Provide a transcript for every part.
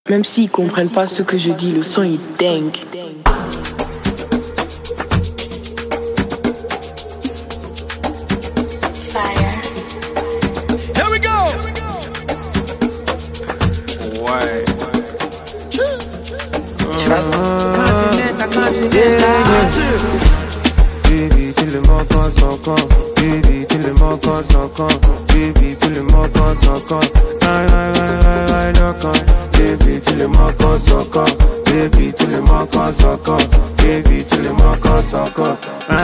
Même s'ils comprennent pas ce que je dis, le son est dingue. Here we go. Ouais. Baby, tu le manques encore. Baby, tu le manques encore. Baby, tu le manques encore. Baby, tu le manques encore. Baby, tu le manques encore. Baby, tu le manques encore.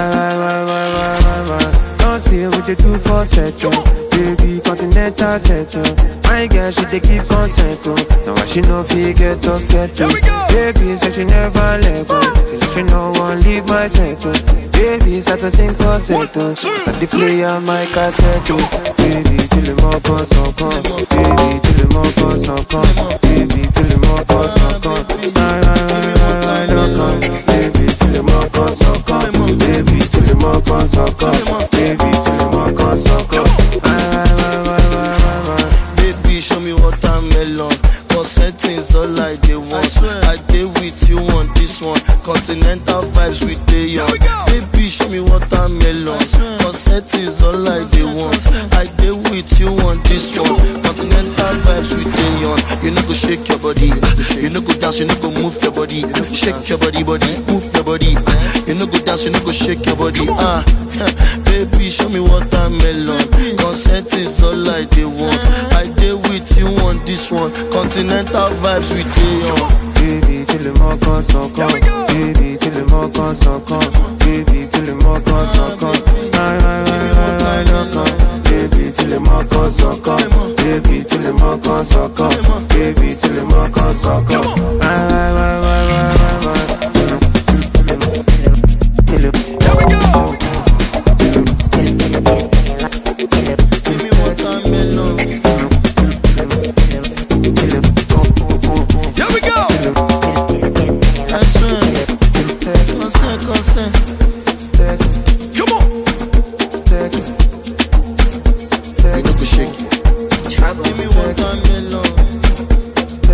Don't see with the 247. Baby, continental settle. My girl, she dey give consent. Now why she no fit get upset? Baby, say she never let go. She say she no want leave my settle. Baby, start to sing falsetto. Start to play on my cassette. Baby, tu le manques encore. Baby, tu le manques encore. Baby, tu le manques encore. Baby, tu le manques encore. Baby, tu le manques encore. Baby, tu le manques encore. Baby, show me watermelon. Settings all I they want. I dey with you on this one. Continental vibes with the young. Baby, show me watermelon. Settings all I they want. I dey with you on this one. Continental vibes with the young. You know go shake your body. You know go dance. You know go move your body. Shake your body, move your body. You know go dance. You know go shake your body. Baby, show me watermelon. Settings all I they want. I dey with you on this one. Continental vibes with the Baby, tu le manques encore. Baby, tu le manques encore. Baby, tu le manques encore. Baby, tu le manques encore. Baby, tu le manques encore. Baby, tu le manques encore.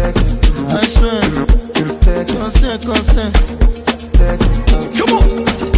Consent. Come on.